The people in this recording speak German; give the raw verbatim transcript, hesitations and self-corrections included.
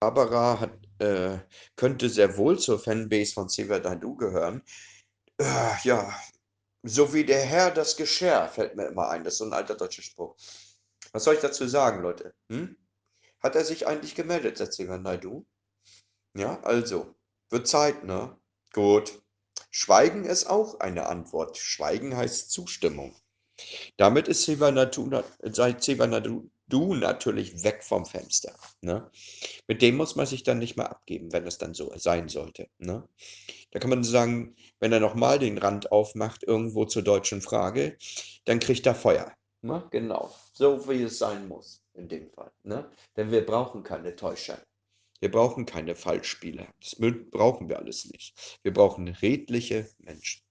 Barbara hat, äh, könnte sehr wohl zur Fanbase von Xavier Naidoo gehören. Äh, ja, so wie der Herr das Geschirr, fällt mir immer ein. Das ist so ein alter deutscher Spruch. Was soll ich dazu sagen, Leute? Hm? Hat er sich eigentlich gemeldet, der Xavier Naidoo? Ja, also, wird Zeit, ne? Gut. Schweigen ist auch eine Antwort. Schweigen heißt Zustimmung. Damit ist Xavier Naidoo, na- sei Xavier Naidoo natürlich weg vom Fenster. Ne? Mit dem muss man sich dann nicht mehr abgeben, wenn es dann so sein sollte. Ne? Da kann man sagen, wenn er nochmal den Rand aufmacht, irgendwo zur deutschen Frage, dann kriegt er Feuer. Ne? Genau, so wie es sein muss in dem Fall. Ne? Denn wir brauchen keine Täuscher. Wir brauchen keine Falschspieler. Das mü- brauchen wir alles nicht. Wir brauchen redliche Menschen.